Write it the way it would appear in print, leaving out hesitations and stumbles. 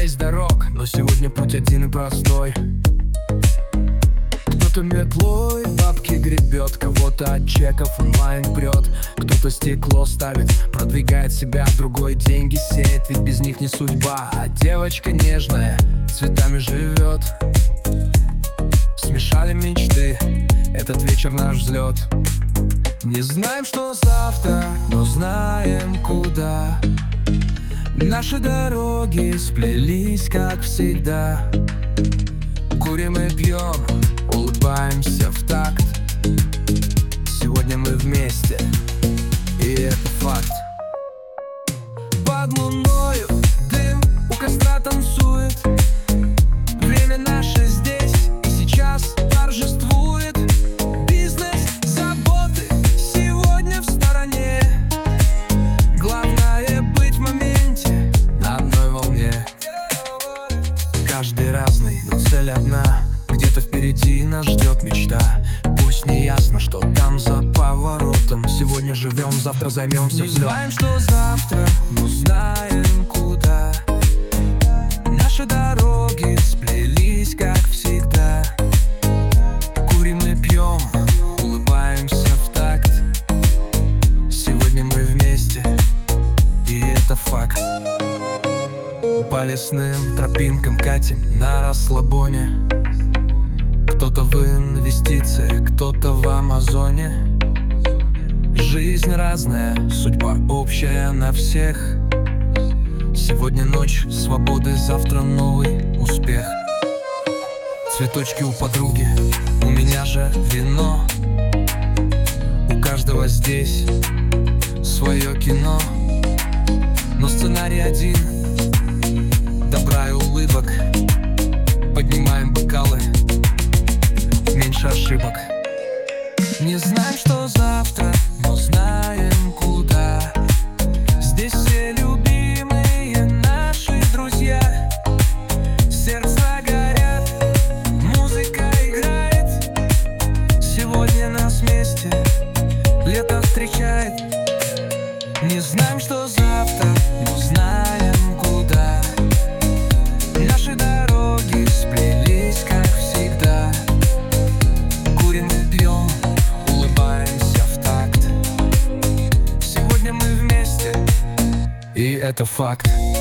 есть дорог, но сегодня путь один и простой. Кто-то метлой бабки гребет, кого-то от чеков онлайн прет, кто-то стекло ставит, продвигает себя, другой деньги сеет, ведь без них не судьба. А девочка нежная цветами живет. Смешали мечты, этот вечер наш взлет. Не знаем, что завтра, но знаем, куда. Наши дороги сплелись, как всегда. Курим и пьем, улыбаемся в такт. Сегодня мы вместе, и это факт. Под луною дым у костра танцует. Время наше здесь и сейчас торжествует. Бизнес, заботы сегодня в стороне. Главное быть в моменте, на одной волне. Каждый разный, но цель одна. Где-то впереди нас ждет мечта. Пусть не ясно, что там за поворотом. Сегодня живем, завтра займемся взлетом. Не знаем, что завтра, но знаем, куда. Наши дороги сплелись, как всегда. Курим и пьем, улыбаемся в такт. Сегодня мы вместе, и это факт. По лесным тропинкам катим на расслабоне. Кто-то в инвестициях, кто-то в Амазоне. Жизнь разная, судьба общая на всех. Сегодня ночь свободы, завтра новый успех. Цветочки у подруги, у меня же вино. У каждого здесь свое кино, но сценарий один: добра и улыбок. Поднимаем бокалы, меньше ошибок. Не знаем, что завтра, но знаем, куда. Здесь все любимые наши друзья. Сердца горят, музыка играет. Сегодня нас вместе лето встречает. Не знаем, что завтра, но знаем, куда. Наши дороги сплелись, как всегда. Курим и пьем, улыбаемся в такт. Сегодня мы вместе, и это факт.